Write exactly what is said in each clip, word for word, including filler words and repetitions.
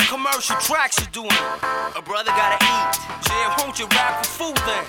commercial tracks you doing? A brother gotta eat. Yeah, won't you rap for food then?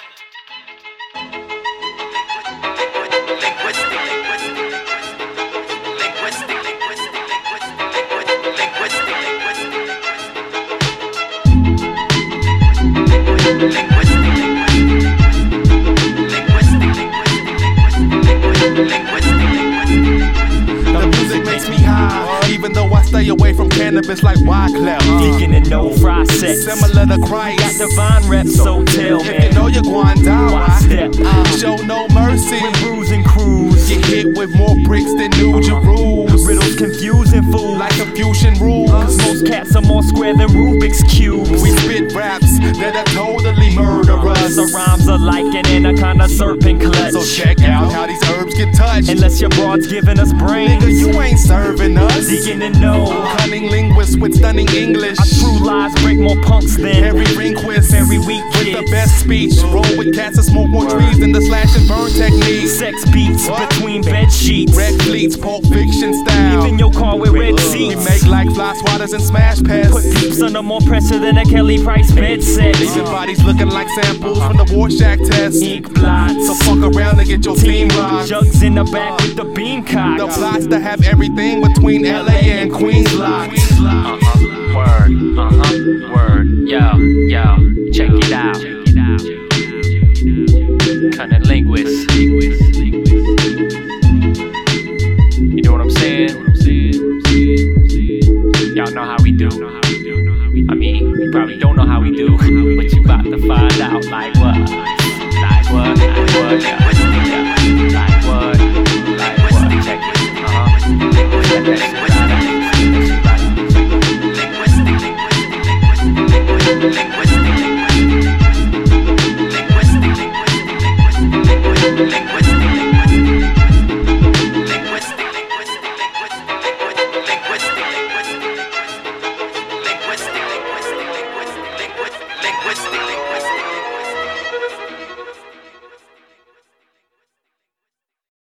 The music makes me high, even though I stay away from cannabis like Wyclef. Deacon and no fry sex. Similar to Christ. Got divine reps, so tell me. If you know you're going down, Why why step? show no mercy? When bruising crews, Get hit with more bricks than New Jerusalem. riddles confusing fools. Like Confucian rules. Most cats are more square than Rubik's cubes. We spit raps that are totally murderous. The rhymes are like an anaconda serpent clutch. So check out how these herbs get touched. Unless your broad's giving us brains, Nigga, you ain't serving us. Deacon and no. Cunning linguist with stunning English. Our true lies break more punks than Harry Rehnquist. very weak With kids. the best speech. Roll with cats and smoke more trees than the slash and burn technique. Sex beats between bed sheets. Red fleets, Pulp Fiction style. Leaving your car with red We seats. make like fly swatters and smash pads. Put peeps under more pressure than a Kelly Price bed set. Leaving bodies looking like samples from the Rorschach test. Ink blots. So fuck around and get your team rocked. Jugs in the back with the bean cock. The plots to have everything between L A and Queens locked. Uh-huh, word, uh-huh, word, yo, yo, check it out. Cunning linguist. You know what I'm saying? Y'all know how we do. I mean, you probably don't know how we do, but you about to find out like what? Like what? Like what? Yeah.